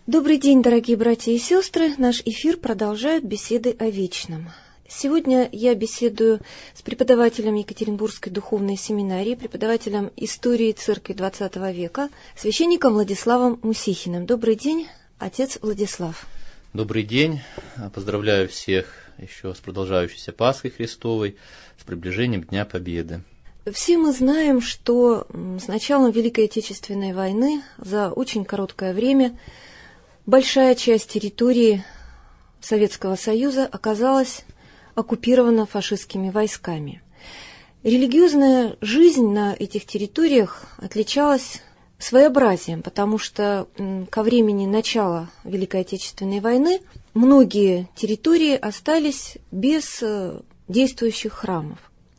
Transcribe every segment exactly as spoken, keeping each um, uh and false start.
Добрый день, дорогие братья и сестры. Наш эфир продолжают беседы о вечном. Сегодня я беседую с преподавателем Екатеринбургской духовной семинарии, преподавателем истории церкви двадцатого века, священником Владиславом Мусихиным. Добрый день, отец Владислав. Добрый день. Поздравляю всех еще с продолжающейся Пасхой Христовой, с приближением Дня Победы. Все мы знаем, что с началом Великой Отечественной войны за очень короткое время большая часть территории Советского Союза оказалась оккупирована фашистскими войсками. Религиозная жизнь на этих территориях отличалась своеобразием, потому что ко времени начала Великой Отечественной войны многие территории остались без действующих храмов.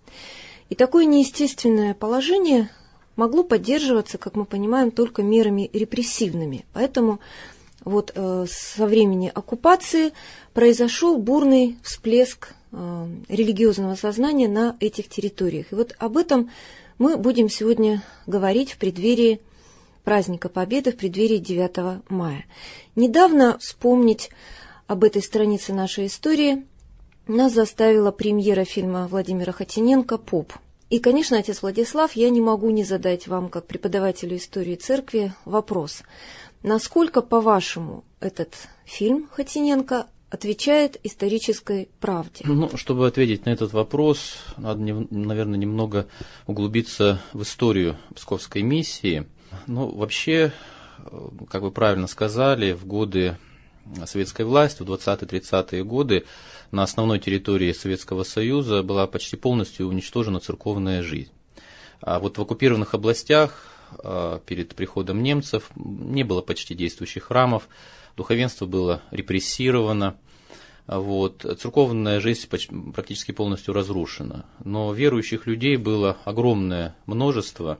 И такое неестественное положение могло поддерживаться, как мы понимаем, только мерами репрессивными. Поэтому вот э, со времени оккупации произошел бурный всплеск э, религиозного сознания на этих территориях. И вот об этом мы будем сегодня говорить в преддверии праздника Победы, в преддверии девятого мая. Недавно вспомнить об этой странице нашей истории нас заставила премьера фильма Владимира Хотиненко «Поп». И, конечно, отец Владислав, я не могу не задать вам, как преподавателю истории церкви, вопрос. Насколько, по-вашему, этот фильм Хотиненко отвечает исторической правде? Ну, чтобы ответить на этот вопрос, надо, наверное, немного углубиться в историю Псковской миссии. Ну, вообще, как вы правильно сказали, в годы советской власти, в двадцатые-тридцатые годы, на основной территории Советского Союза была почти полностью уничтожена церковная жизнь. А вот в оккупированных областях перед приходом немцев не было почти действующих храмов, духовенство было репрессировано, вот, церковная жизнь практически полностью разрушена. Но верующих людей было огромное множество,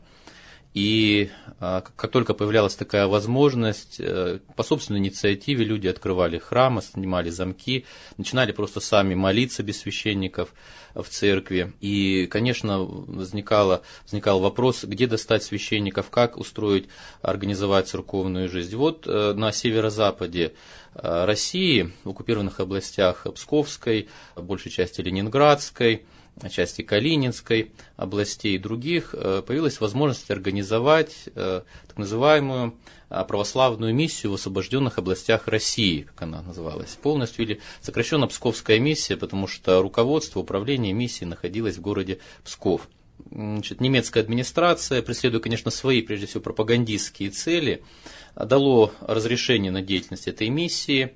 и как только появлялась такая возможность, по собственной инициативе люди открывали храмы, снимали замки, начинали просто сами молиться без священников в церкви. И, конечно, возникало, возникал вопрос, где достать священников, как устроить, организовать церковную жизнь. Вот на северо-западе России, в оккупированных областях Псковской, большей части Ленинградской, части Калининской областей и других, появилась возможность организовать так называемую православную миссию в освобожденных областях России, как она называлась, полностью, или сокращенно Псковская миссия, потому что руководство, управление миссией находилось в городе Псков. Значит, немецкая администрация, преследуя, конечно, свои, прежде всего, пропагандистские цели, дало разрешение на деятельность этой миссии.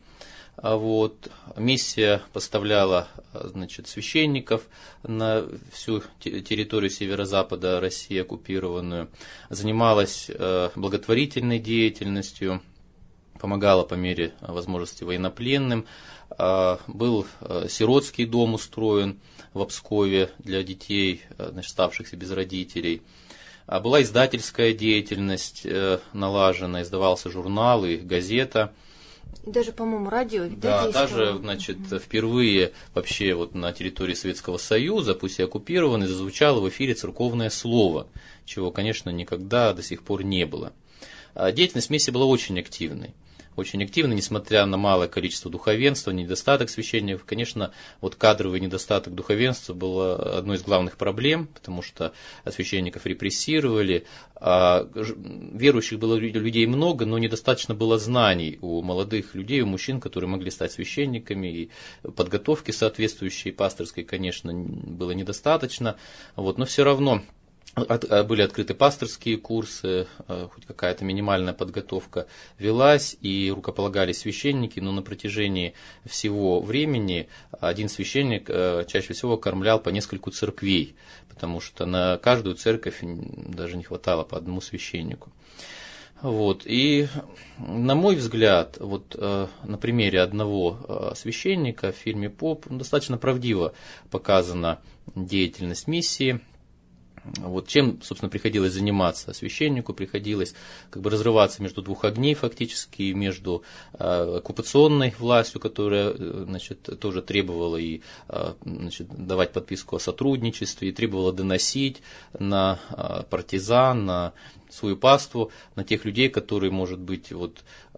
Вот. Миссия поставляла, значит, священников на всю территорию северо-запада России оккупированную, занималась благотворительной деятельностью, помогала по мере возможности военнопленным. Был сиротский дом устроен в Пскове для детей, значит, оставшихся без родителей. Была издательская деятельность налажена, издавался журнал и газета. Даже, по-моему, радио. Да, да, даже, значит, впервые вообще вот на территории Советского Союза, пусть и оккупированной, зазвучало в эфире церковное слово, чего, конечно, никогда до сих пор не было. Деятельность миссии была очень активной. Очень активно, несмотря на малое количество духовенства, недостаток священников. Конечно, вот кадровый недостаток духовенства был одной из главных проблем, потому что священников репрессировали, а верующих было людей много, но недостаточно было знаний у молодых людей, у мужчин, которые могли стать священниками, и подготовки соответствующей пасторской, конечно, было недостаточно, вот, но все равно были открыты пасторские курсы, хоть какая-то минимальная подготовка велась, и рукополагались священники, но на протяжении всего времени один священник чаще всего кормлял по нескольку церквей, потому что на каждую церковь даже не хватало по одному священнику. Вот. И, на мой взгляд, вот, на примере одного священника в фильме «Поп» достаточно правдиво показана деятельность миссии. Вот чем, собственно, приходилось заниматься священнику, приходилось как бы разрываться между двух огней фактически, между э, оккупационной властью, которая, значит, тоже требовала и, э, значит, давать подписку о сотрудничестве, и требовала доносить на э, партизан, на свою паству, на тех людей, которые, может быть, вот,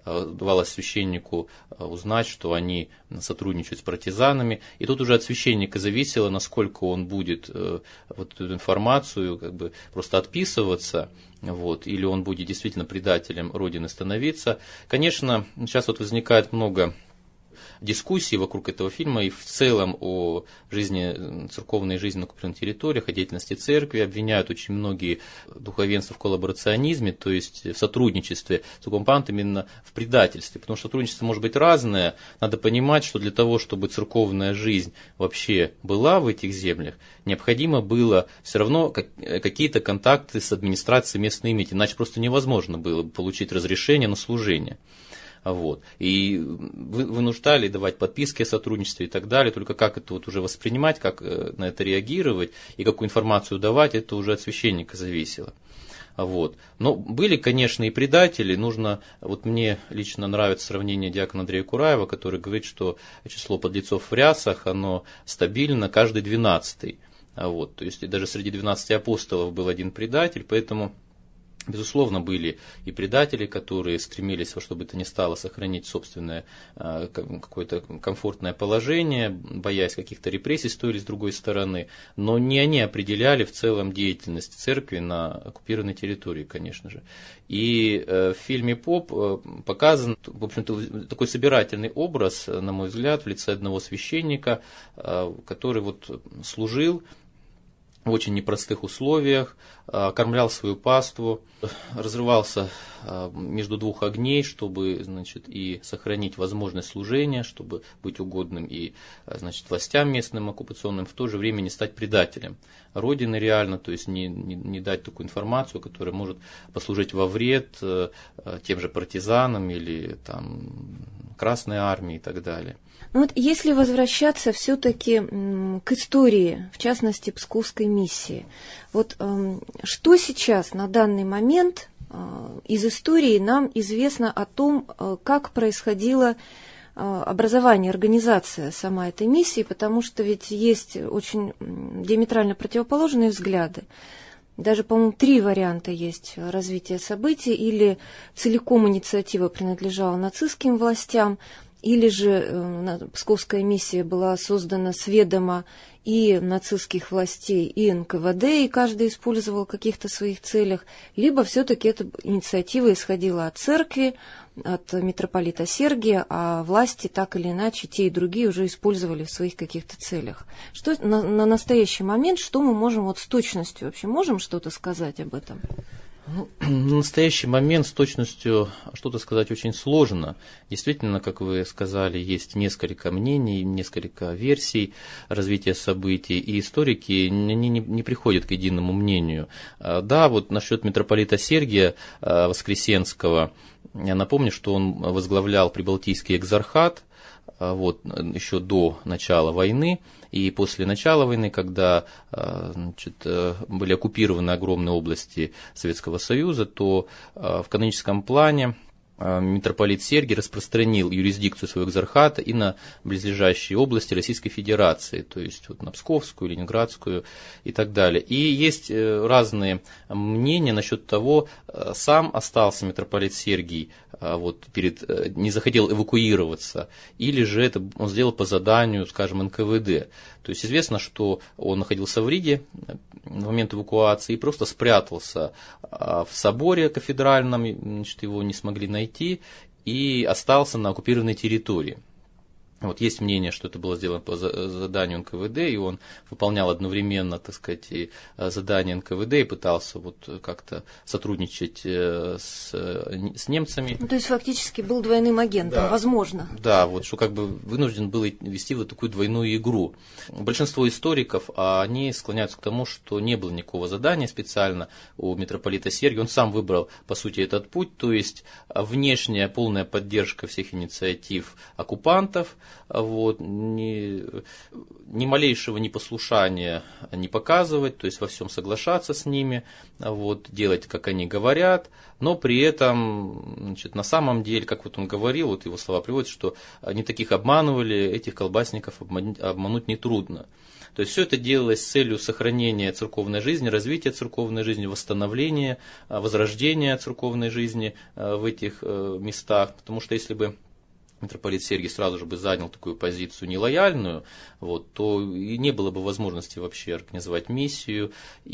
давалось священнику узнать, что они сотрудничают с партизанами. И тут уже от священника зависело, насколько он будет вот эту информацию как бы просто отписываться, вот, или он будет действительно предателем Родины становиться. Конечно, сейчас вот возникает много дискуссий вокруг этого фильма и в целом о жизни, церковной жизни на оккупированных территориях, о деятельности церкви. Обвиняют очень многие духовенства в коллаборационизме, то есть в сотрудничестве с оккупантами, именно в предательстве. Потому что сотрудничество может быть разное. Надо понимать, что для того, чтобы церковная жизнь вообще была в этих землях, необходимо было все равно какие-то контакты с администрацией местной иметь, иначе просто невозможно было получить разрешение на служение. Вот. И вынуждали давать подписки о сотрудничестве и так далее, только как это вот уже воспринимать, как на это реагировать и какую информацию давать, это уже от священника зависело. Вот. Но были, конечно, и предатели. Нужно, вот мне лично нравится сравнение диакона Андрея Кураева, который говорит, что число подлецов в рясах, оно стабильно каждый двенадцатый. Вот. То есть даже среди двенадцати апостолов был один предатель, поэтому... Безусловно, были и предатели, которые стремились во что бы то ни стало сохранить собственное какое-то комфортное положение, боясь каких-то репрессий с той или с другой стороны, но не они определяли в целом деятельность церкви на оккупированной территории, конечно же. И в фильме «Поп» показан, в общем-то, такой собирательный образ, на мой взгляд, в лице одного священника, который вот служил в очень непростых условиях, кормлял свою паству, разрывался между двух огней, чтобы, значит, и сохранить возможность служения, чтобы быть угодным и, значит, властям местным оккупационным, в то же время не стать предателем Родины реально, то есть не, не, не дать такую информацию, которая может послужить во вред тем же партизанам или там, Красной Армии и так далее. Ну вот если возвращаться все-таки к истории, в частности, Псковской миссии, вот э, что сейчас на данный момент э, из истории нам известно о том, э, как происходило э, образование, организация сама этой миссии, потому что ведь есть очень диаметрально противоположные взгляды. Даже, по-моему, три варианта есть развития событий. Или целиком инициатива принадлежала нацистским властям, или же Псковская миссия была создана с ведома и нацистских властей, и эн ка вэ дэ, и каждый использовал в каких-то своих целях, либо все-таки эта инициатива исходила от церкви, от митрополита Сергия, а власти так или иначе, те и другие уже использовали в своих каких-то целях. Что на, на настоящий момент, что мы можем вот с точностью, вообще можем что-то сказать об этом? Ну, на настоящий момент с точностью что-то сказать очень сложно. Действительно, как вы сказали, есть несколько мнений, несколько версий развития событий, и историки не, не, не приходят к единому мнению. Да, вот насчет митрополита Сергия Воскресенского, я напомню, что он возглавлял Прибалтийский экзархат, вот, еще до начала войны. И после начала войны, когда, значит, были оккупированы огромные области Советского Союза, то в каноническом плане митрополит Сергий распространил юрисдикцию своего экзархата и на близлежащие области Российской Федерации, то есть вот на Псковскую, Ленинградскую и так далее. И есть разные мнения насчет того, сам остался митрополит Сергий, вот, перед, не захотел эвакуироваться, или же это он сделал по заданию, скажем, эн ка вэ дэ. То есть известно, что он находился в Риге в момент эвакуации и просто спрятался в соборе кафедральном, значит, его не смогли найти, и остался на оккупированной территории. Вот есть мнение, что это было сделано по заданию эн ка вэ дэ, и он выполнял одновременно, так сказать, и задание эн ка вэ дэ и пытался вот как-то сотрудничать с, с немцами. Ну, то есть фактически был двойным агентом, да, возможно. Да, вот что как бы вынужден был вести вот такую двойную игру. Большинство историков, они склоняются к тому, что не было никакого задания специально у митрополита Сергия. Он сам выбрал, по сути, этот путь, то есть внешняя полная поддержка всех инициатив оккупантов, вот, ни, ни малейшего непослушания не показывать, то есть во всем соглашаться с ними, вот, делать, как они говорят, но при этом, значит, на самом деле, как вот он говорил, вот его слова приводят, что они таких обманывали, этих колбасников обмануть, обмануть нетрудно. То есть все это делалось с целью сохранения церковной жизни, развития церковной жизни, восстановления, возрождения церковной жизни в этих местах. Потому что если бы митрополит Сергий сразу же бы занял такую позицию нелояльную, вот, то и не было бы возможности вообще организовать миссию,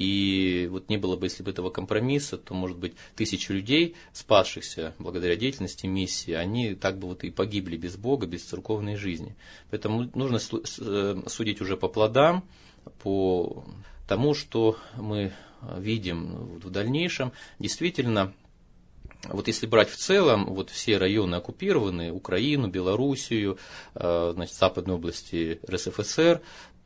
и вот не было бы, если бы этого компромисса, то, может быть, тысячи людей, спасшихся благодаря деятельности миссии, они так бы вот и погибли без Бога, без церковной жизни. Поэтому нужно судить уже по плодам, по тому, что мы видим в дальнейшем. Действительно, вот если брать в целом, вот все районы оккупированные, Украину, Белоруссию, значит, западной области эр эс эф эс эр,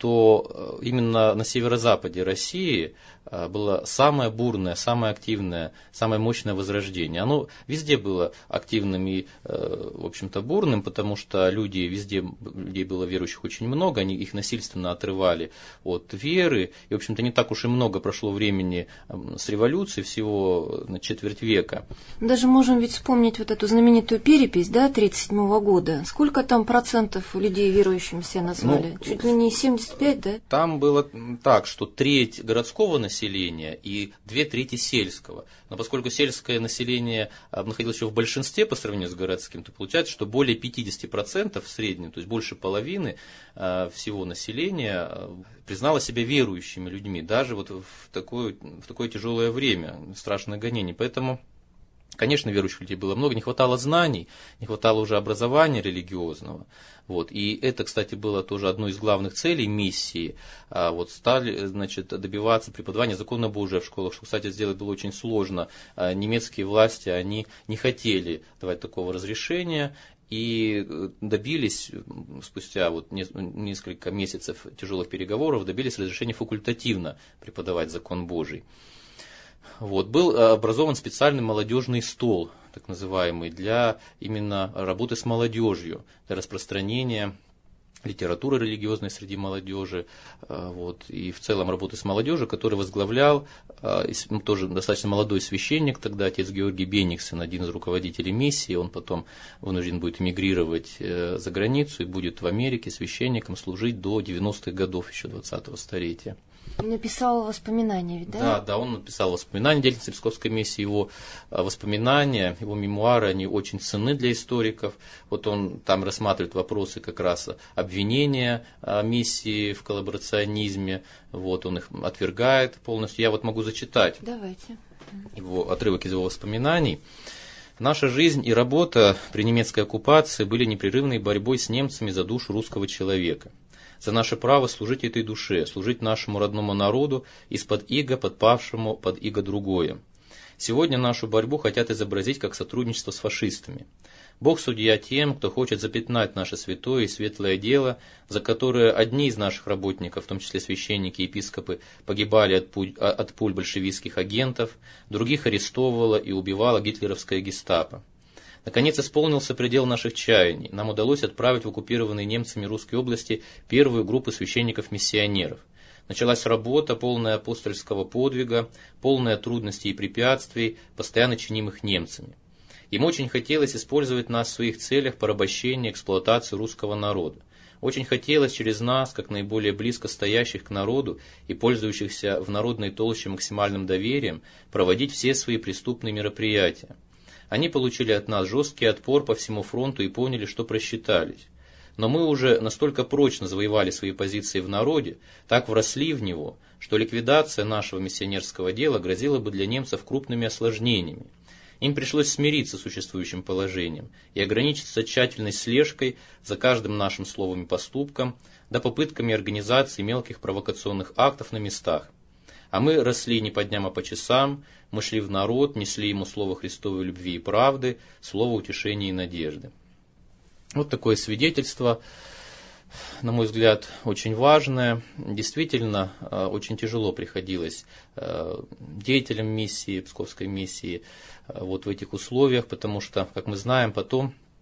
то именно на северо-западе России было самое бурное, самое активное, самое мощное возрождение. Оно везде было активным и, в общем-то, бурным, потому что люди, везде людей было верующих очень много, они их насильственно отрывали от веры, и, в общем-то, не так уж и много прошло времени с революции, всего на четверть века. Даже можем ведь вспомнить вот эту знаменитую перепись, да, тридцать седьмого года. Сколько там процентов людей верующими себя назвали? Ну, чуть ли не семьдесят пять, да? Там было так, что треть городского населения и две трети сельского. Но поскольку сельское население находилось еще в большинстве по сравнению с городским, то получается, что более пятьдесят процентов в среднем, то есть больше половины всего населения признало себя верующими людьми, даже вот в такое, в такое тяжелое время, страшное гонение. Поэтому, конечно, верующих людей было много, не хватало знаний, не хватало уже образования религиозного. Вот. И это, кстати, было тоже одной из главных целей миссии. Вот, стали, значит, добиваться преподавания закона Божия в школах, что, кстати, сделать было очень сложно. Немецкие власти, они не хотели давать такого разрешения. И добились, спустя вот несколько месяцев тяжелых переговоров, добились разрешения факультативно преподавать закон Божий. Вот, был образован специальный молодежный стол, так называемый, для именно работы с молодежью, для распространения литературы религиозной среди молодежи, вот, и в целом работы с молодежью, который возглавлял тоже достаточно молодой священник тогда, отец Георгий Бениксен, один из руководителей миссии. Он потом вынужден будет эмигрировать за границу и будет в Америке священником служить до девяностых годов еще двадцатого столетия. Написал воспоминания, ведь, да? Да, да, он написал воспоминания деятельности Псковской миссии, его воспоминания, его мемуары, они очень ценны для историков. Вот он там рассматривает вопросы как раз обвинения миссии в коллаборационизме, вот он их отвергает полностью. Я вот могу зачитать. Давайте. Его отрывок из его воспоминаний. Наша жизнь и работа при немецкой оккупации были непрерывной борьбой с немцами за душу русского человека. За наше право служить этой душе, служить нашему родному народу, из-под иго подпавшему под иго другое. Сегодня нашу борьбу хотят изобразить как сотрудничество с фашистами. Бог судья тем, кто хочет запятнать наше святое и светлое дело, за которое одни из наших работников, в том числе священники и епископы, погибали от пуль, от пуль большевистских агентов, других арестовывала и убивала гитлеровская гестапо. Наконец исполнился предел наших чаяний. Нам удалось отправить в оккупированные немцами русские области первую группу священников-миссионеров. Началась работа, полная апостольского подвига, полная трудностей и препятствий, постоянно чинимых немцами. Им очень хотелось использовать нас в своих целях порабощения и эксплуатации русского народа. Очень хотелось через нас, как наиболее близко стоящих к народу и пользующихся в народной толще максимальным доверием, проводить все свои преступные мероприятия. Они получили от нас жесткий отпор по всему фронту и поняли, что просчитались. Но мы уже настолько прочно завоевали свои позиции в народе, так вросли в него, что ликвидация нашего миссионерского дела грозила бы для немцев крупными осложнениями. Им пришлось смириться с существующим положением и ограничиться тщательной слежкой за каждым нашим словом и поступком, да попытками организации мелких провокационных актов на местах. А мы росли не по дням, а по часам, мы шли в народ, несли ему слово Христовой любви и правды, слово утешения и надежды. Вот такое свидетельство, на мой взгляд, очень важное. Действительно, очень тяжело приходилось деятелям миссии, Псковской миссии, вот в этих условиях, потому что, как мы знаем, потом,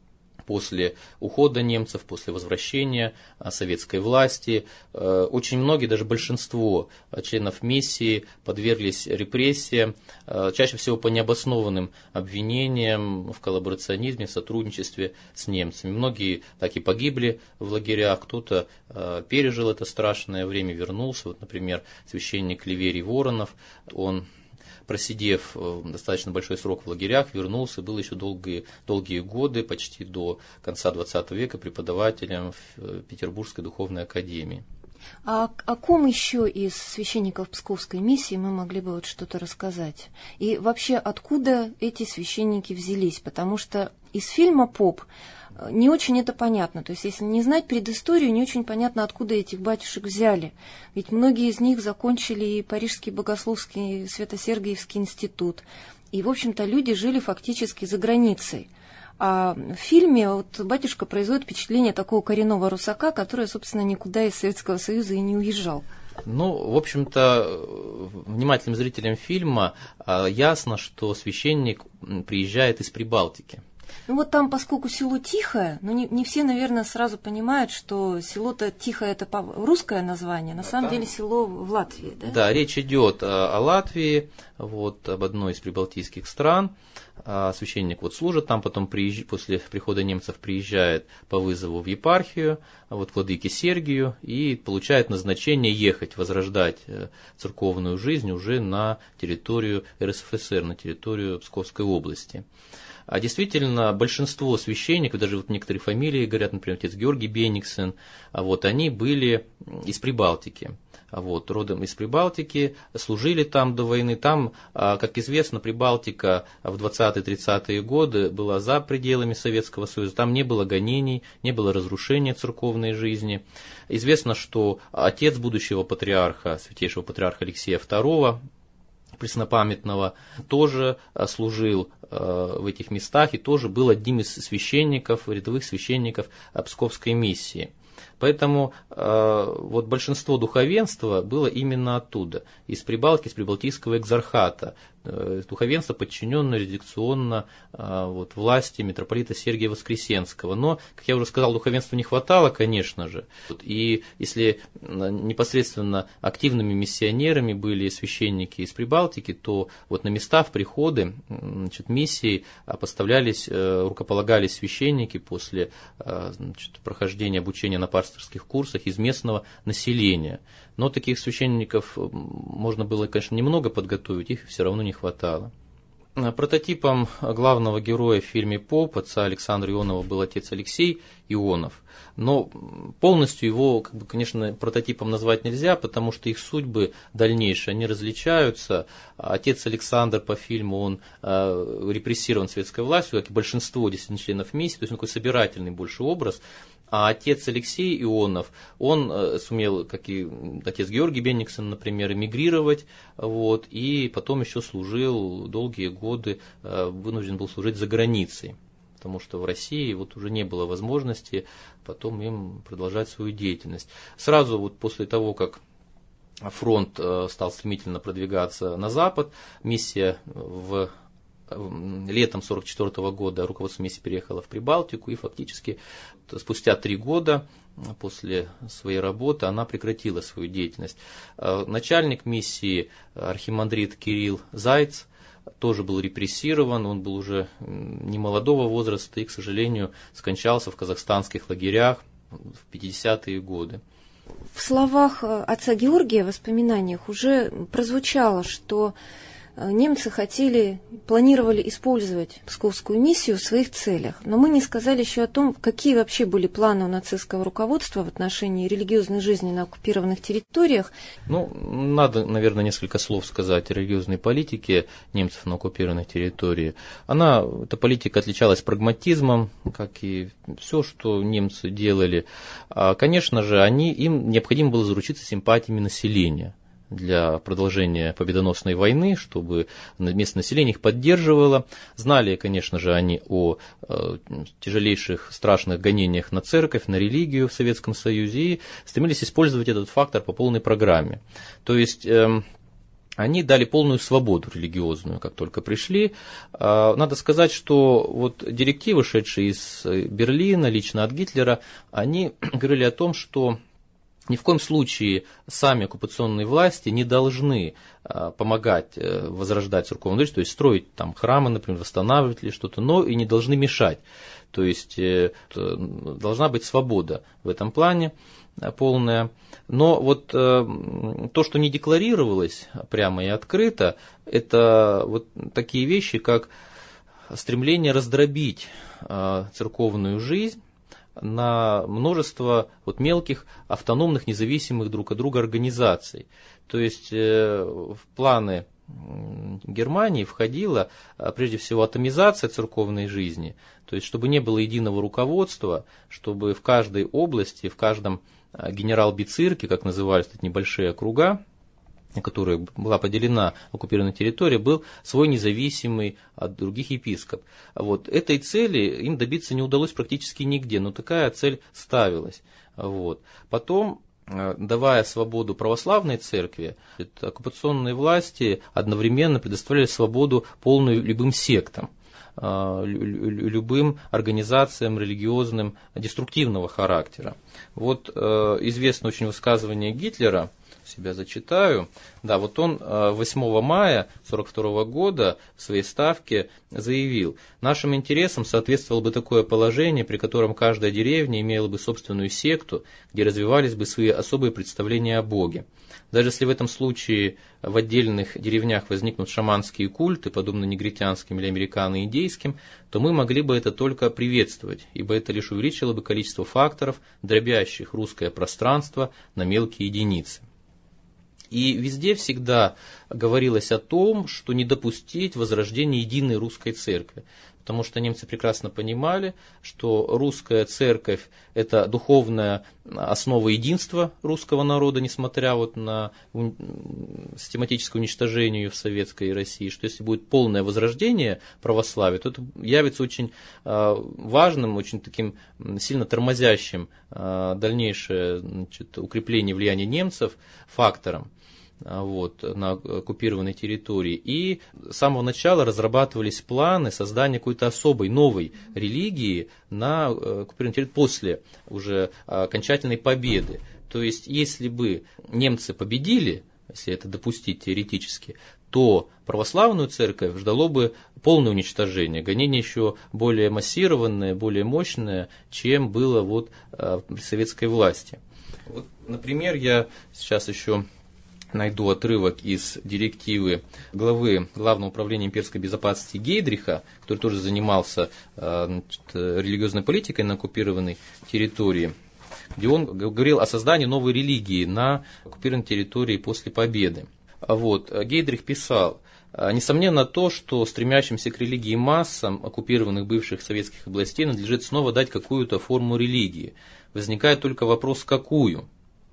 после ухода немцев, после возвращения советской власти. Очень многие, даже большинство членов миссии подверглись репрессиям, чаще всего по необоснованным обвинениям в коллаборационизме, в сотрудничестве с немцами. Многие так и погибли в лагерях, кто-то пережил это страшное время, вернулся. Вот, например, священник Ливерий Воронов, он, просидев достаточно большой срок в лагерях, вернулся и был еще долгие, долгие годы, почти до конца двадцатого века, преподавателем в Петербургской духовной академии. А о ком еще из священников Псковской миссии мы могли бы вот что-то рассказать? И вообще, откуда эти священники взялись? Потому что из фильма «Поп» не очень это понятно. То есть, если не знать предысторию, не очень понятно, откуда этих батюшек взяли. Ведь многие из них закончили и Парижский богословский Свято-Сергиевский институт. И, в общем-то, люди жили фактически за границей. А в фильме вот батюшка производит впечатление такого коренного русака, который, собственно, никуда из Советского Союза и не уезжал. Ну, в общем-то, внимательным зрителям фильма ясно, что священник приезжает из Прибалтики. Ну вот там, поскольку село Тихое, ну не, не все, наверное, сразу понимают, что село-то Тихое – это русское название, на самом там, деле село в Латвии, да? Да, речь идет о, о Латвии, вот, об одной из прибалтийских стран. А священник вот служит там, потом приезж... после прихода немцев приезжает по вызову в епархию, вот, к владыке Сергию, и получает назначение ехать, возрождать церковную жизнь уже на территорию эр эс эф эс эр, на территорию Псковской области. А действительно, большинство священников, даже вот некоторые фамилии говорят, например, отец Георгий Бениксен, вот, они были из Прибалтики. Вот, родом из Прибалтики, служили там до войны. Там, как известно, Прибалтика в двадцатые-тридцатые годы была за пределами Советского Союза. Там не было гонений, не было разрушения церковной жизни. Известно, что отец будущего патриарха, святейшего патриарха Алексея второго, преснопамятного, тоже служил в этих местах и тоже был одним из священников, рядовых священников Псковской миссии. Поэтому э, вот большинство духовенства было именно оттуда, из Прибалтики, из Прибалтийского экзархата. Э, духовенство, подчиненное редакционно э, вот, власти митрополита Сергия Воскресенского. Но, как я уже сказал, духовенству не хватало, конечно же. И если непосредственно активными миссионерами были священники из Прибалтики, то вот на места в приходы, значит, миссии поставлялись, э, рукополагались священники после э, значит, прохождения обучения на пасторских курсах из местного населения. Но таких священников можно было, конечно, немного подготовить, их все равно не хватало. Прототипом главного героя в фильме «Поп», отца Александра Ионова, был отец Алексей Ионов. Но полностью его, как бы, конечно, прототипом назвать нельзя, потому что их судьбы дальнейшие, они различаются. Отец Александр по фильму, он э, репрессирован советской властью, как и большинство действительно членов миссии, то есть он такой собирательный больше образ. А отец Алексей Ионов, он э, сумел, как и отец Георгий Бениксен, например, эмигрировать, вот, и потом еще служил долгие годы, э, вынужден был служить за границей, потому что в России вот уже не было возможности потом им продолжать свою деятельность. Сразу вот после того, как фронт э, стал стремительно продвигаться на запад, миссия в летом сорок четвёртого года руководство миссии переехало в Прибалтику, и фактически спустя три года после своей работы она прекратила свою деятельность. Начальник миссии, архимандрит Кирилл Зайц, тоже был репрессирован, он был уже немолодого возраста и, к сожалению, скончался в казахстанских лагерях в пятидесятые годы. В словах отца Георгия, в воспоминаниях уже прозвучало, что немцы хотели, планировали использовать Псковскую миссию в своих целях. Но мы не сказали еще о том, какие вообще были планы у нацистского руководства в отношении религиозной жизни на оккупированных территориях. Ну, надо, наверное, несколько слов сказать о религиозной политике немцев на оккупированной территории. Она, эта политика отличалась прагматизмом, как и все, что немцы делали. А, конечно же, они, им необходимо было заручиться симпатиями населения для продолжения победоносной войны, чтобы местное население их поддерживало. Знали, конечно же, они о э, тяжелейших, страшных гонениях на церковь, на религию в Советском Союзе и стремились использовать этот фактор по полной программе. То есть э, они дали полную свободу религиозную, как только пришли. Надо сказать, что вот директивы, шедшие из Берлина, лично от Гитлера, они говорили о том, что ни в коем случае сами оккупационные власти не должны помогать возрождать церковную жизнь, то есть строить там храмы, например, восстанавливать или что-то, но и не должны мешать. То есть должна быть свобода в этом плане полная. Но вот то, что не декларировалось прямо и открыто, это вот такие вещи, как стремление раздробить церковную жизнь на множество вот мелких, автономных, независимых друг от друга организаций. То есть в планы Германии входила прежде всего атомизация церковной жизни, то есть чтобы не было единого руководства, чтобы в каждой области, в каждом генерал-бицирке, как назывались эти небольшие округа, которая была поделена оккупированной территорией, был свой независимый от других епископ. Вот. Этой цели им добиться не удалось практически нигде, но такая цель ставилась. Вот. Потом, давая свободу православной церкви, оккупационные власти одновременно предоставляли свободу полную любым сектам, любым организациям религиозным деструктивного характера. Вот известно очень высказывание Гитлера, себя зачитаю. Да, вот он восьмого мая сорок второго года в своей ставке заявил: нашим интересам соответствовало бы такое положение, при котором каждая деревня имела бы собственную секту, где развивались бы свои особые представления о Боге. Даже если в этом случае в отдельных деревнях возникнут шаманские культы, подобно негритянским или американо-индейским, то мы могли бы это только приветствовать, ибо это лишь увеличило бы количество факторов, дробящих русское пространство на мелкие единицы. И везде всегда говорилось о том, что не допустить возрождения единой русской церкви. Потому что немцы прекрасно понимали, что русская церковь – это духовная основа единства русского народа, несмотря вот на систематическое уничтожение ее в советской России, что если будет полное возрождение православия, то это явится очень важным, очень таким сильно тормозящим дальнейшее, значит, укрепление влияния немцев фактором. Вот, на оккупированной территории. И с самого начала разрабатывались планы создания какой-то особой новой религии на оккупированной территории после уже окончательной победы. То есть, если бы немцы победили, если это допустить теоретически, то православную церковь ждало бы полное уничтожение, гонение еще более массированное, более мощное, чем было вот при советской власти. Вот, например, я сейчас еще найду отрывок из директивы главы Главного управления имперской безопасности Гейдриха, который тоже занимался значит, религиозной политикой на оккупированной территории, где он говорил о создании новой религии на оккупированной территории после победы. Вот, Гейдрих писал: несомненно то, что стремящимся к религии массам оккупированных бывших советских областей надлежит снова дать какую-то форму религии. Возникает только вопрос, какую.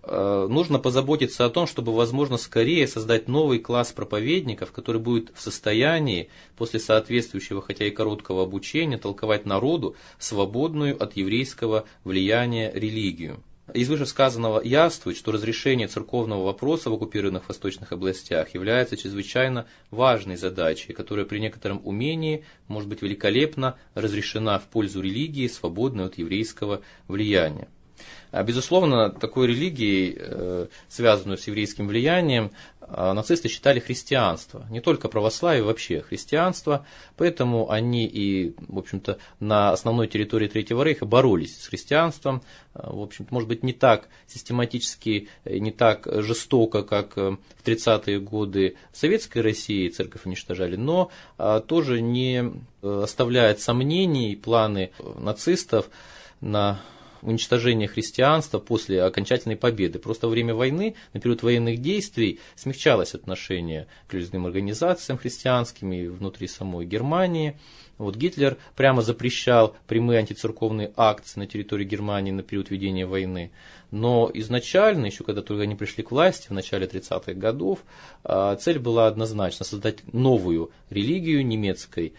Нужно позаботиться о том, чтобы, возможно, скорее создать новый класс проповедников, который будет в состоянии после соответствующего, хотя и короткого обучения, толковать народу свободную от еврейского влияния религию. Из вышесказанного явствует, что разрешение церковного вопроса в оккупированных восточных областях является чрезвычайно важной задачей, которая при некотором умении может быть великолепно разрешена в пользу религии, свободной от еврейского влияния. Безусловно, такой религией, связанную с еврейским влиянием, нацисты считали христианство, не только православие, вообще христианство, поэтому они и, в общем-то, на основной территории Третьего Рейха боролись с христианством, в общем-то, может быть, не так систематически, не так жестоко, как в тридцатые годы в Советской России церковь уничтожали, но тоже не оставляет сомнений планы нацистов на уничтожение христианства после окончательной победы. Просто во время войны, на период военных действий, смягчалось отношение к религиозным организациям христианским и внутри самой Германии. Вот Гитлер прямо запрещал прямые антицерковные акции на территории Германии на период ведения войны. Но изначально, еще когда только они пришли к власти в начале тридцатых годов, цель была однозначно: создать новую религию немецкой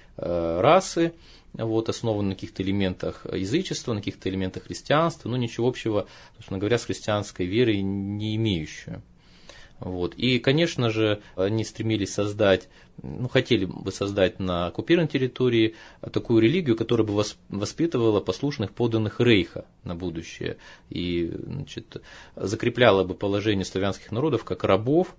расы, вот, основан на каких-то элементах язычества, на каких-то элементах христианства, но ничего общего, собственно говоря, с христианской верой не имеющую. Вот. И, конечно же, они стремились создать, ну, хотели бы создать на оккупированной территории такую религию, которая бы воспитывала послушных подданных Рейха на будущее и, значит, закрепляла бы положение славянских народов как рабов,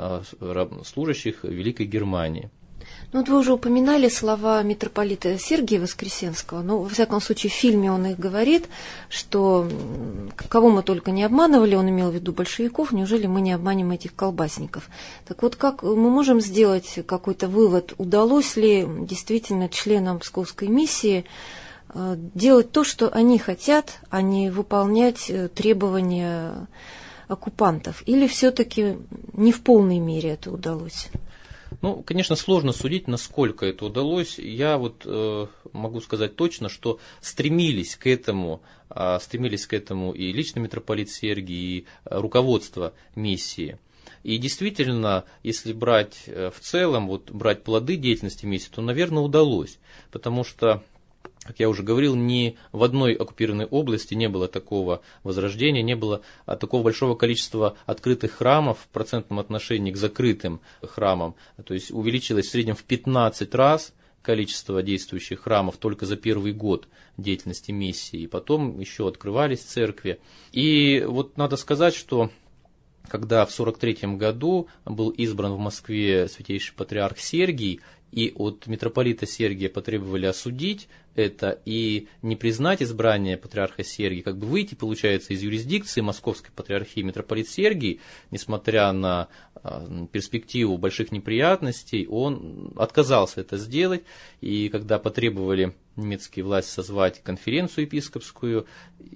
служащих Великой Германии. Ну, вот вы уже упоминали слова митрополита Сергия Воскресенского. Ну, во всяком случае, в фильме он их говорит, что кого мы только не обманывали, он имел в виду большевиков, неужели мы не обманем этих колбасников? Так вот, как мы можем сделать какой-то вывод, удалось ли действительно членам Псковской миссии делать то, что они хотят, а не выполнять требования оккупантов? Или все-таки не в полной мере это удалось? Ну, конечно, сложно судить, насколько это удалось. Я вот э, могу сказать точно, что стремились к этому, э, стремились к этому и лично митрополит Сергий, и руководство миссии. И действительно, если брать в целом, вот брать плоды деятельности миссии, то, наверное, удалось. Потому что, как я уже говорил, ни в одной оккупированной области не было такого возрождения, не было такого большого количества открытых храмов в процентном отношении к закрытым храмам. То есть увеличилось в среднем в пятнадцать раз количество действующих храмов только за первый год деятельности миссии. И потом еще открывались церкви. И вот надо сказать, что когда в сорок третьем году был избран в Москве святейший патриарх Сергий, и от митрополита Сергия потребовали осудить это и не признать избрание патриарха Сергия, как бы выйти, получается, из юрисдикции Московской патриархии, митрополит Сергий, несмотря на перспективу больших неприятностей, он отказался это сделать, и когда потребовали немецкие власти созвать конференцию епископскую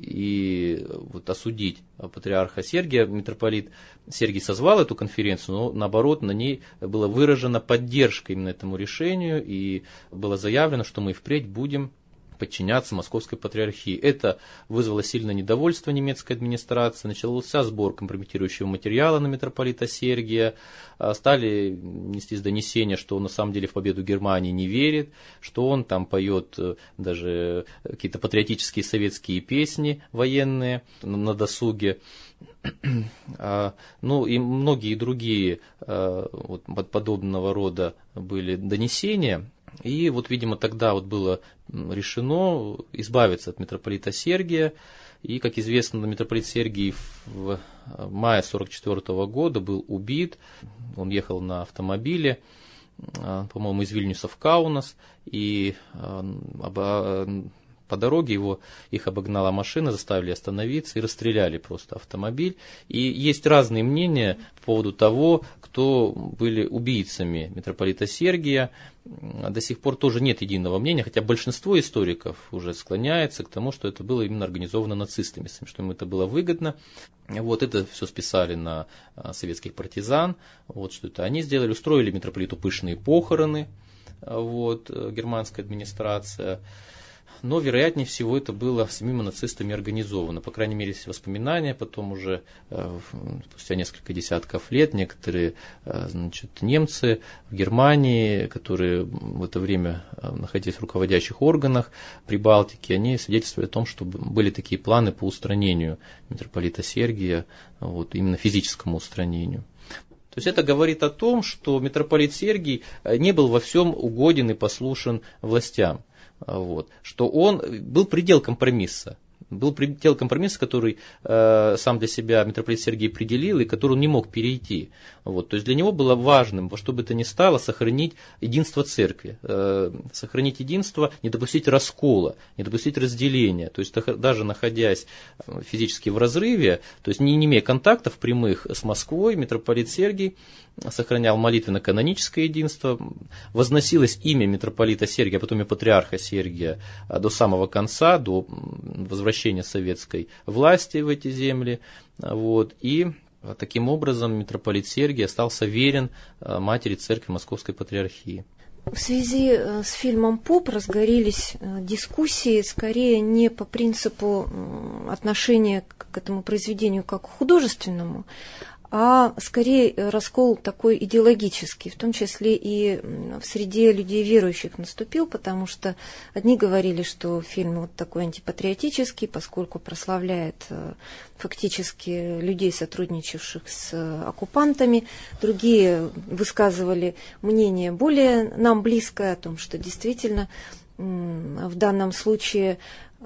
и вот осудить патриарха Сергия, митрополит Сергий созвал эту конференцию, но наоборот на ней была выражена поддержка именно этому решению, и было заявлено, что мы впредь будем подчиняться Московской патриархии. Это вызвало сильное недовольство немецкой администрации, начался сбор компрометирующего материала на митрополита Сергия, стали нестись донесения, что он на самом деле в победу Германии не верит, что он там поет даже какие-то патриотические советские песни военные на досуге. Ну и многие другие вот, подобного рода были донесения. И вот, видимо, тогда вот было решено избавиться от митрополита Сергия. И, как известно, митрополит Сергий в мае сорок четвёртого года был убит. Он ехал на автомобиле, по-моему, из Вильнюса в Каунас. И по дороге его, их обогнала машина, заставили остановиться и расстреляли просто автомобиль. И есть разные мнения по поводу того, кто были убийцами митрополита Сергия. До сих пор тоже нет единого мнения, хотя большинство историков уже склоняется к тому, что это было именно организовано нацистами, что им это было выгодно. Вот это все списали на советских партизан, вот что это они сделали, устроили митрополиту пышные похороны, вот, германская администрация. Но, вероятнее всего, это было самими нацистами организовано. По крайней мере, есть воспоминания. Потом уже э, спустя несколько десятков лет некоторые э, значит, немцы в Германии, которые в это время находились в руководящих органах Прибалтики, они свидетельствовали о том, что были такие планы по устранению митрополита Сергия, вот, именно физическому устранению. То есть это говорит о том, что митрополит Сергий не был во всем угоден и послушен властям. Вот, что он был предел компромисса. Был предел компромисса, который э, сам для себя митрополит Сергий определил и который он не мог перейти. Вот, то есть для него было важным, во что бы то ни стало, сохранить единство церкви, э, сохранить единство, не допустить раскола, не допустить разделения. То есть даже находясь физически в разрыве, то есть не имея контактов прямых с Москвой, митрополит Сергий сохранял молитвенно-каноническое единство, возносилось имя митрополита Сергия, а потом и патриарха Сергия до самого конца, до возвращения советской власти в эти земли. Вот, и таким образом митрополит Сергий остался верен матери церкви Московской патриархии. В связи с фильмом «Поп» разгорелись дискуссии скорее не по принципу отношения к этому произведению как к художественному, а скорее раскол такой идеологический, в том числе и в среде людей верующих наступил, потому что одни говорили, что фильм вот такой антипатриотический, поскольку прославляет фактически людей, сотрудничавших с оккупантами, другие высказывали мнение более нам близкое о том, что действительно в данном случае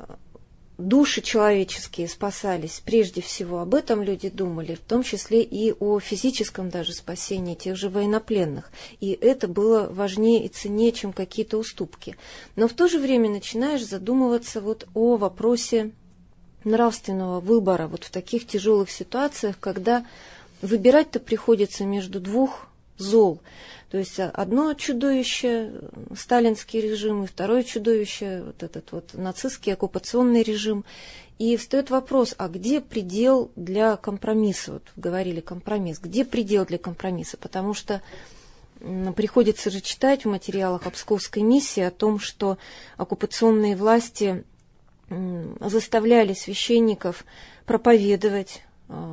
души человеческие спасались, прежде всего об этом люди думали, в том числе и о физическом даже спасении тех же военнопленных. И это было важнее и ценнее, чем какие-то уступки. Но в то же время начинаешь задумываться вот о вопросе нравственного выбора вот в таких тяжелых ситуациях, когда выбирать-то приходится между двух зол. То есть одно чудовище – сталинский режим, и второе чудовище – вот этот вот нацистский оккупационный режим. И встает вопрос, а где предел для компромисса? Вот говорили компромисс. Где предел для компромисса? Потому что приходится же читать в материалах о Псковской миссии о том, что оккупационные власти заставляли священников проповедовать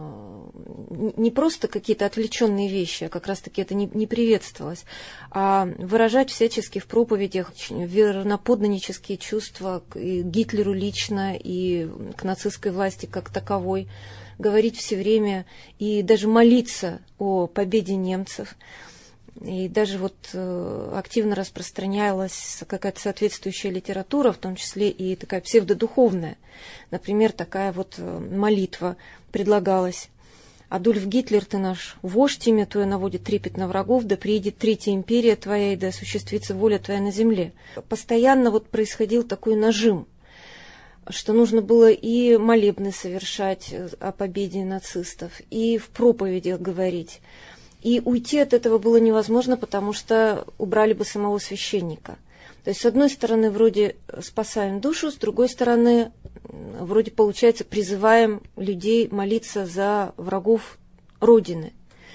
не просто какие-то отвлеченные вещи, а как раз-таки это не, не приветствовалось, а выражать всячески в проповедях верноподданнические чувства к Гитлеру лично и к нацистской власти как таковой, говорить все время и даже молиться о победе немцев. И даже вот э, активно распространялась какая-то соответствующая литература, в том числе и такая псевдодуховная. Например, такая вот э, молитва предлагалась. «Адольф Гитлер, ты наш вождь, имя твое наводит трепет на врагов, да приедет третья империя твоя, и да осуществится воля твоя на земле». Постоянно вот происходил такой нажим, что нужно было и молебны совершать о победе нацистов, и в проповедях говорить. И уйти от этого было невозможно, потому что убрали бы самого священника. То есть, с одной стороны, вроде спасаем душу, с другой стороны, вроде, получается, призываем людей молиться за врагов Родины.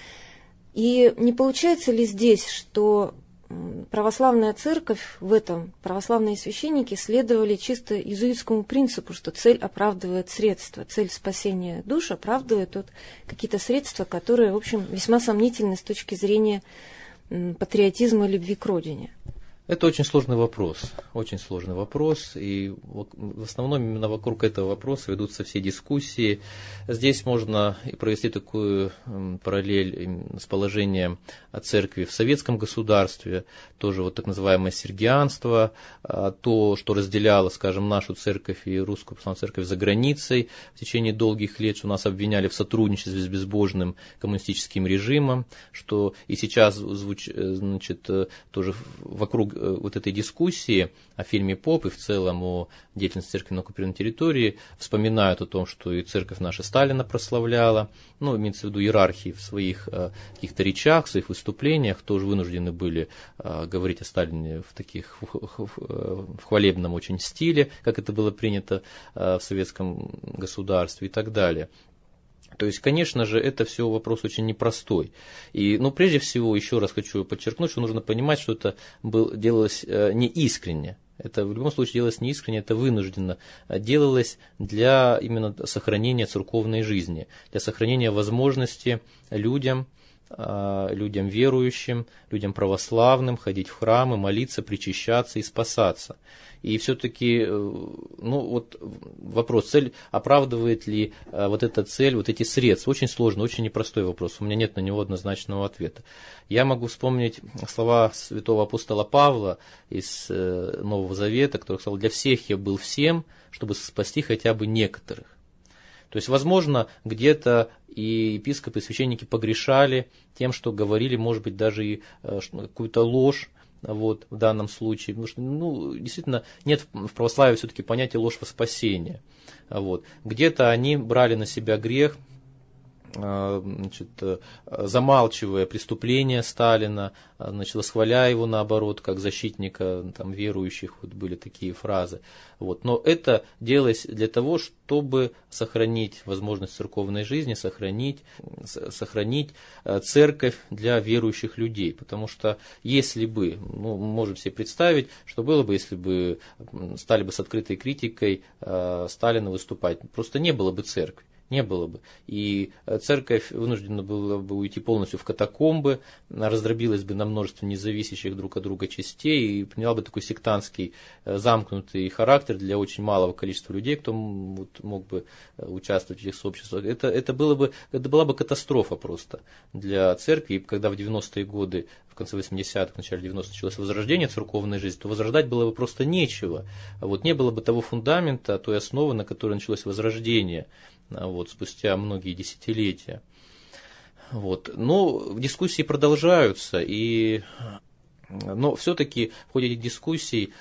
И не получается ли здесь, что православная церковь в этом, православные священники следовали чисто иезуитскому принципу, что цель оправдывает средства, цель спасения душ оправдывает вот какие-то средства, которые, в общем, весьма сомнительны с точки зрения патриотизма и любви к родине? Это очень сложный вопрос, очень сложный вопрос, и в основном именно вокруг этого вопроса ведутся все дискуссии. Здесь можно и провести такую параллель с положением церкви в советском государстве, тоже вот так называемое сергианство, то, что разделяло, скажем, нашу церковь и русскую православную церковь за границей в течение долгих лет, что нас обвиняли в сотрудничестве с безбожным коммунистическим режимом, что и сейчас звучит, значит, тоже вокруг вот этой дискуссии о фильме «Поп» и в целом о деятельности церкви на оккупированной территории вспоминают о том, что и церковь наша Сталина прославляла, ну, имеется в виду иерархии в своих каких-то речах, в своих выступлениях, тоже вынуждены были говорить о Сталине в таких в хвалебном очень стиле, как это было принято в советском государстве и так далее. То есть, конечно же, это все вопрос очень непростой. И, ну, прежде всего, еще раз хочу подчеркнуть, что нужно понимать, что это был, делалось не искренне. Это в любом случае делалось не искренне, это вынужденно. Делалось для именно сохранения церковной жизни, для сохранения возможности людям, людям верующим, людям православным ходить в храмы, молиться, причащаться и спасаться. И все-таки, ну вот вопрос, цель, оправдывает ли вот эта цель, вот эти средства? Очень сложный, очень непростой вопрос, у меня нет на него однозначного ответа. Я могу вспомнить слова святого апостола Павла из Нового Завета, который сказал: «Для всех я был всем, чтобы спасти хотя бы некоторых». То есть, возможно, где-то и епископы, и священники погрешали тем, что говорили, может быть, даже и какую-то ложь, вот, в данном случае. Потому что, ну, действительно, нет в православии все-таки понятия ложь во спасение. Вот. Где-то они брали на себя грех, значит, замалчивая преступления Сталина, значит, восхваляя его наоборот, как защитника там, верующих, вот были такие фразы. Вот. Но это делалось для того, чтобы сохранить возможность церковной жизни, сохранить, сохранить церковь для верующих людей. Потому что если бы, ну, мы можем себе представить, что было бы, если бы стали бы с открытой критикой Сталина выступать, просто не было бы церкви. Не было бы. И церковь вынуждена была бы уйти полностью в катакомбы, раздробилась бы на множество независящих друг от друга частей и приняла бы такой сектантский замкнутый характер для очень малого количества людей, кто мог бы участвовать в этих сообществах. Это, это, было бы, это была бы катастрофа просто для церкви. И когда в девяностые годы, в конце восьмидесятых, в начале девяностых началось возрождение церковной жизни, то возрождать было бы просто нечего. Вот, не было бы того фундамента, той основы, на которой началось возрождение вот, спустя многие десятилетия. Вот. Но дискуссии продолжаются, и... но все-таки в ходе этих дискуссий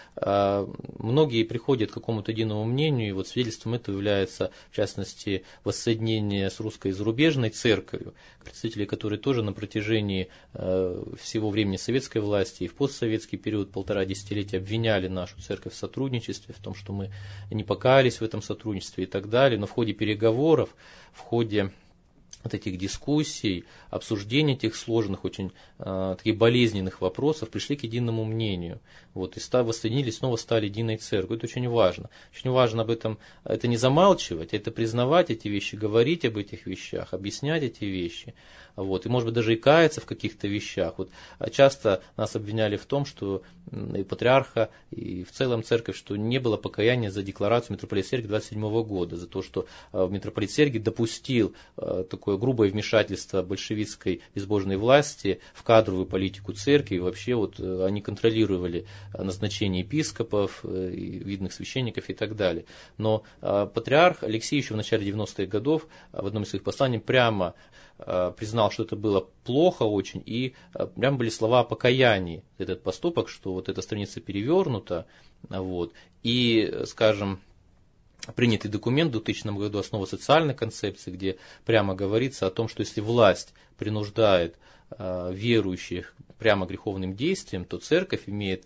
многие приходят к какому-то единому мнению, и вот свидетельством этого является, в частности, воссоединение с русской и зарубежной церковью, представители которой тоже на протяжении всего времени советской власти и в постсоветский период полтора десятилетия обвиняли нашу церковь в сотрудничестве, в том, что мы не покаялись в этом сотрудничестве и так далее, но в ходе переговоров, в ходе от этих дискуссий, обсуждения этих сложных, очень э, таких болезненных вопросов пришли к единому мнению. Вот, и став, воссоединились, снова стали единой церковью. Это очень важно. Очень важно об этом, это не замалчивать, это признавать эти вещи, говорить об этих вещах, объяснять эти вещи. Вот, и, может быть, даже и каяться в каких-то вещах. Вот, часто нас обвиняли в том, что и патриарха, и в целом церковь, что не было покаяния за декларацию митрополита Сергия двадцать седьмого года, за то, что митрополит Сергий допустил такое грубое вмешательство большевистской безбожной власти в кадровую политику церкви, и вообще вот они контролировали назначение епископов, видных священников и так далее. Но патриарх Алексий еще в начале девяностых годов в одном из своих посланий прямо признал, что это было плохо очень, и прям были слова о покаянии за этот поступок, что вот эта страница перевернута, вот, и, скажем, принятый документ в двухтысячном году «Основа социальной концепции», где прямо говорится о том, что если власть принуждает верующих прямо греховным действием, то церковь имеет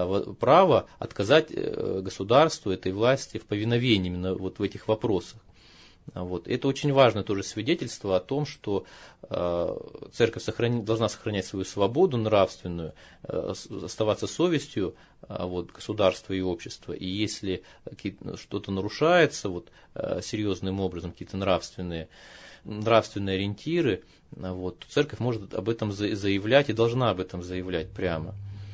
право отказать государству, этой власти в повиновении именно вот в этих вопросах. Вот. Это очень важное тоже свидетельство о том, что э, церковь сохрани, должна сохранять свою свободу нравственную, э, оставаться совестью э, вот, государства и общества. И если что-то нарушается вот, э, серьезным образом, какие-то нравственные, нравственные ориентиры, э, вот, то церковь может об этом заявлять и должна об этом заявлять прямо.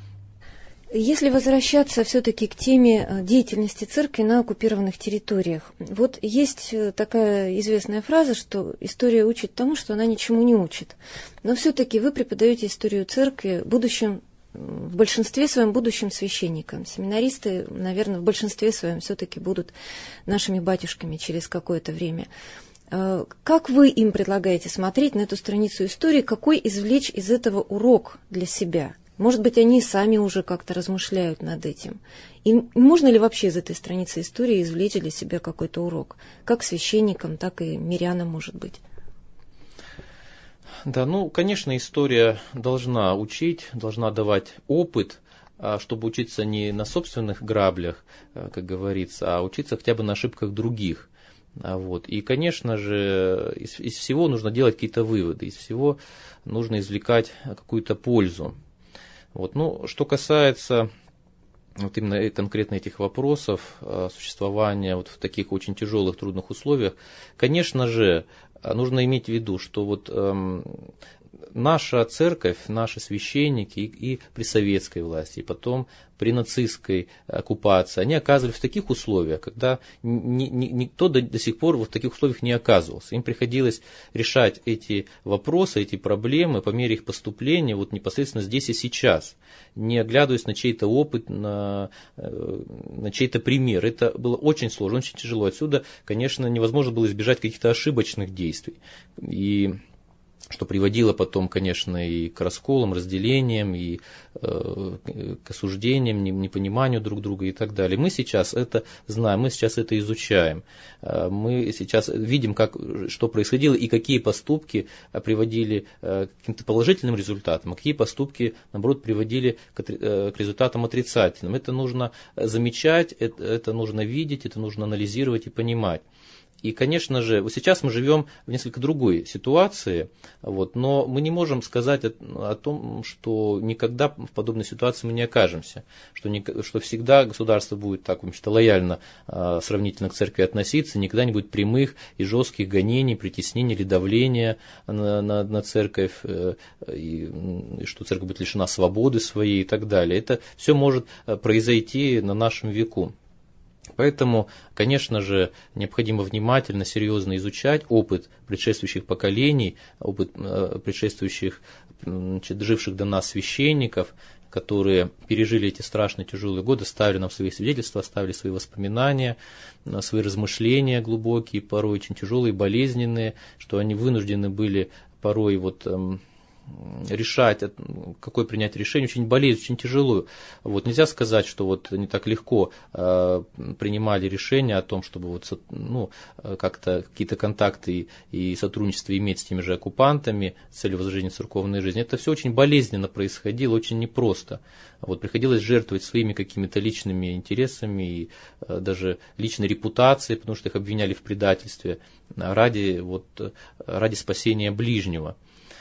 Если возвращаться все-таки к теме деятельности церкви на оккупированных территориях, вот есть такая известная фраза, что история учит тому, что она ничему не учит. Но все-таки вы преподаете историю церкви будущим, в большинстве своем будущим священникам. Семинаристы, наверное, в большинстве своем все-таки будут нашими батюшками через какое-то время. Как вы им предлагаете смотреть на эту страницу истории, какой извлечь из этого урок для себя? Может быть, они сами уже как-то размышляют над этим. И можно ли вообще из этой страницы истории извлечь для себя какой-то урок? Как священникам, так и мирянам, может быть. Да, ну, конечно, история должна учить, должна давать опыт, чтобы учиться не на собственных граблях, как говорится, а учиться хотя бы на ошибках других. Вот. И, конечно же, из, из всего нужно делать какие-то выводы, из всего нужно извлекать какую-то пользу. Вот. Ну, что касается вот именно конкретно этих вопросов существования вот в таких очень тяжелых, трудных условиях, конечно же, нужно иметь в виду, что вот эм, наша церковь, наши священники и, и при советской власти, и потом при нацистской оккупации, они оказывались в таких условиях, когда ни, ни, никто до, до сих пор вот в таких условиях не оказывался. Им приходилось решать эти вопросы, эти проблемы по мере их поступления вот непосредственно здесь и сейчас, не оглядываясь на чей-то опыт, на, на чей-то пример. Это было очень сложно, очень тяжело. Отсюда, конечно, невозможно было избежать каких-то ошибочных действий. И что приводило потом, конечно, и к расколам, разделениям, и э, к осуждениям, непониманию друг друга и так далее. Мы сейчас это знаем, мы сейчас это изучаем. Мы сейчас видим, как, что происходило и какие поступки приводили к каким-то положительным результатам, а какие поступки, наоборот, приводили к, к результатам отрицательным. Это нужно замечать, это, это нужно видеть, это нужно анализировать и понимать. И, конечно же, вот сейчас мы живем в несколько другой ситуации, вот, но мы не можем сказать о, о том, что никогда в подобной ситуации мы не окажемся, что, не, что всегда государство будет так, в общем-то, лояльно э, сравнительно к церкви относиться, никогда не будет прямых и жестких гонений, притеснений или давления на, на, на церковь, э, и, и что церковь будет лишена свободы своей и так далее. Это все может произойти на нашем веку. Поэтому, конечно же, необходимо внимательно, серьезно изучать опыт предшествующих поколений, опыт предшествующих, значит, живших до нас священников, которые пережили эти страшные тяжелые годы, ставили нам свои свидетельства, оставили свои воспоминания, свои размышления глубокие, порой очень тяжелые, болезненные, что они вынуждены были порой вот решать, какое принять решение, очень болезненно, очень тяжело. Вот, нельзя сказать, что вот не так легко э, принимали решение о том, чтобы вот, ну, как-то какие-то контакты и, и сотрудничество иметь с теми же оккупантами с целью возрождения церковной жизни. Это все очень болезненно происходило, очень непросто. Вот, приходилось жертвовать своими какими-то личными интересами и э, даже личной репутацией, потому что их обвиняли в предательстве ради, вот, ради спасения ближнего.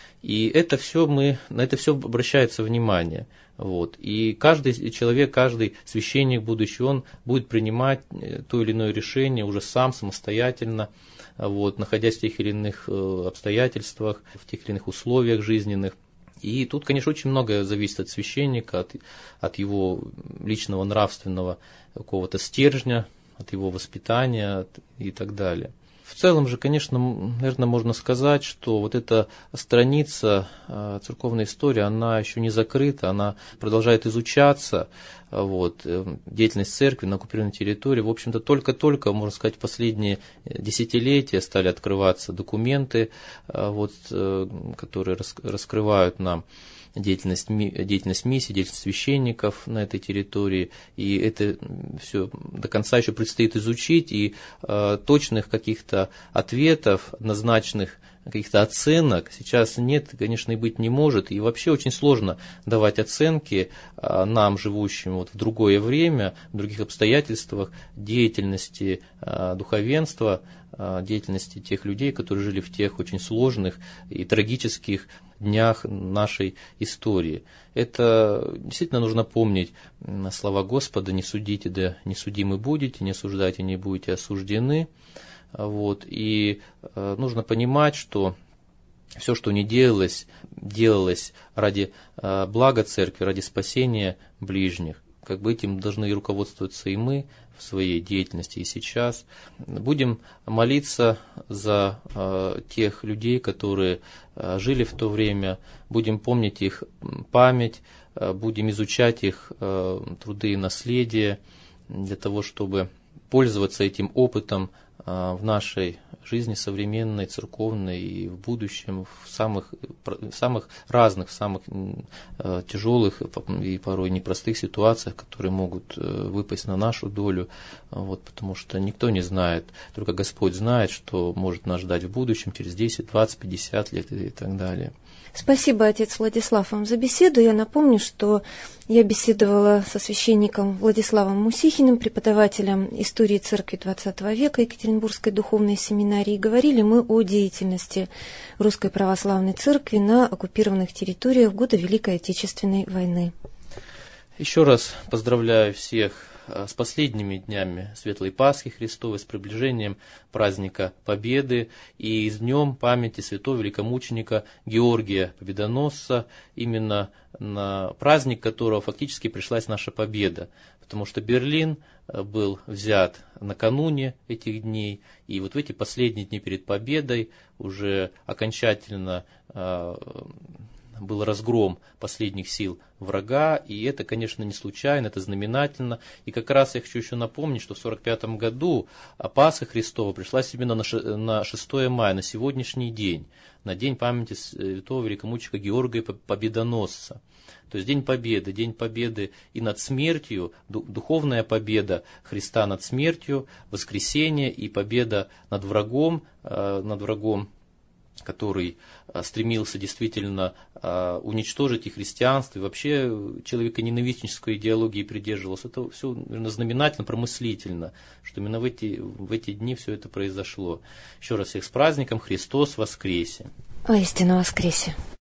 И это все мы, на это все обращается внимание. Вот. И каждый человек, каждый священник будущий, он будет принимать то или иное решение уже сам, самостоятельно, вот, находясь в тех или иных обстоятельствах, в тех или иных условиях жизненных. И тут, конечно, очень многое зависит от священника, от, от его личного нравственного какого-то стержня, от его воспитания от, и так далее. В целом же, конечно, наверное, можно сказать, что вот эта страница церковной истории, она еще не закрыта, она продолжает изучаться. Вот, деятельность церкви на оккупированной территории, в общем-то, только-только, можно сказать, в последние десятилетия стали открываться документы, вот, которые раскрывают нам деятельность, деятельность миссии, деятельность священников на этой территории, и это все до конца еще предстоит изучить, и э, точных каких-то ответов, однозначных каких-то оценок сейчас нет, конечно, и быть не может, и вообще очень сложно давать оценки э, нам, живущим вот в другое время, в других обстоятельствах, деятельности э, духовенства, э, деятельности тех людей, которые жили в тех очень сложных и трагических днях нашей истории. Это действительно нужно помнить слова Господа: «Не судите, да не судимы будете, не осуждайте, не будете осуждены». Вот. И э, нужно понимать, что все, что не делалось, делалось ради э, блага церкви, ради спасения ближних. Как бы этим должны и руководствоваться и мы в своей деятельности и сейчас. Будем молиться за э, тех людей, которые э, жили в то время, будем помнить их память, э, будем изучать их э, труды и наследие для того, чтобы пользоваться этим опытом э, в нашей жизни современной, церковной и в будущем, в самых, в самых разных, в самых э, тяжелых и порой непростых ситуациях, которые могут э, выпасть на нашу долю, вот, потому что никто не знает, только Господь знает, что может нас ждать в будущем через десять, двадцать, пятьдесят лет и так далее. Спасибо, отец Владислав, вам за беседу. Я напомню, что я беседовала со священником Владиславом Мусихиным, преподавателем истории церкви двадцатого века Екатеринбургской духовной семинарии. Говорили мы о деятельности Русской Православной Церкви на оккупированных территориях в годы Великой Отечественной войны. Еще раз поздравляю всех с последними днями Светлой Пасхи Христовой, с приближением праздника Победы и с днем памяти святого великомученика Георгия Победоносца, именно на праздник которого фактически пришлась наша победа, потому что Берлин был взят накануне этих дней, и вот в эти последние дни перед победой уже окончательно был разгром последних сил врага, и это, конечно, не случайно, это знаменательно. И как раз я хочу еще напомнить, что в сорок пятом году Пасха Христова пришлась именно на шестое мая, на сегодняшний день, на день памяти святого великомученика Георгия Победоносца. То есть День Победы, День Победы и над смертью, духовная победа Христа над смертью, воскресение и победа над врагом, над врагом который стремился действительно уничтожить и христианство, и вообще человеконенавистнической идеологии придерживался. Это все, наверное, знаменательно, промыслительно, что именно в эти, в эти дни все это произошло. Еще раз всех с праздником, Христос воскресе! Воистину воскресе!